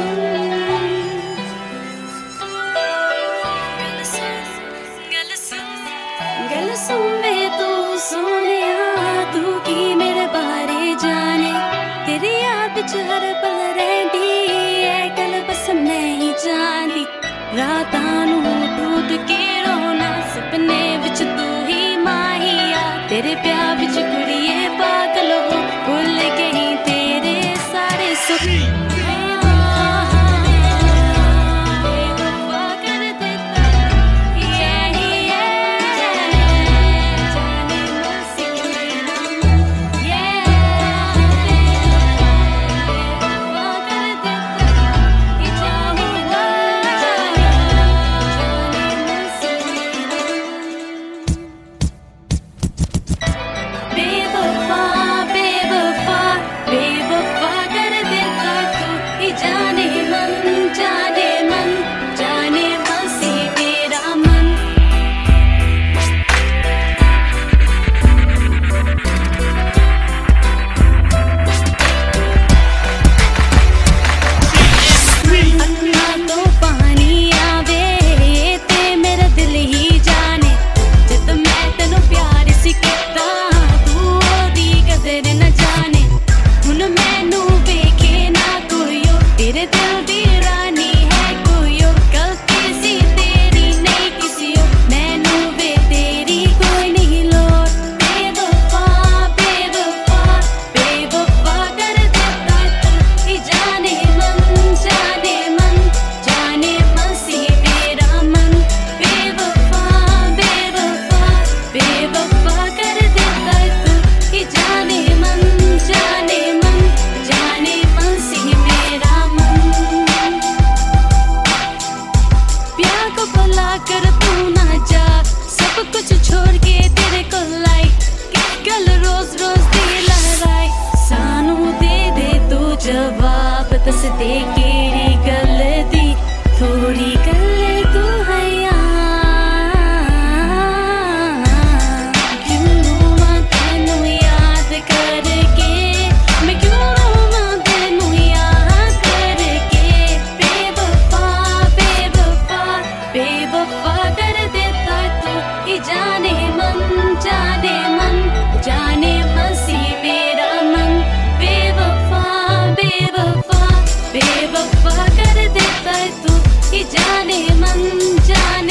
सुन वे तू सोनिया तू की मेरे बारे जाने तेरी याद च हर पल रहंदी ऐ गल बस नहीं जानदी रातां नूं टूट के रोना सपने विच तू ही माहिया तेरे प्यार विच कुड़िए पागल हो भुल गई तेरे सारे सुख कर तू ना जा सब कुछ छोड़ के तेरे को लाइक कल रोज रोज दी लहराए सानू दे दे तू जवाब दस दे केड़ी गल दी थोड़ी गल तू है बेवफा कर देता है तू, जाने मन जाने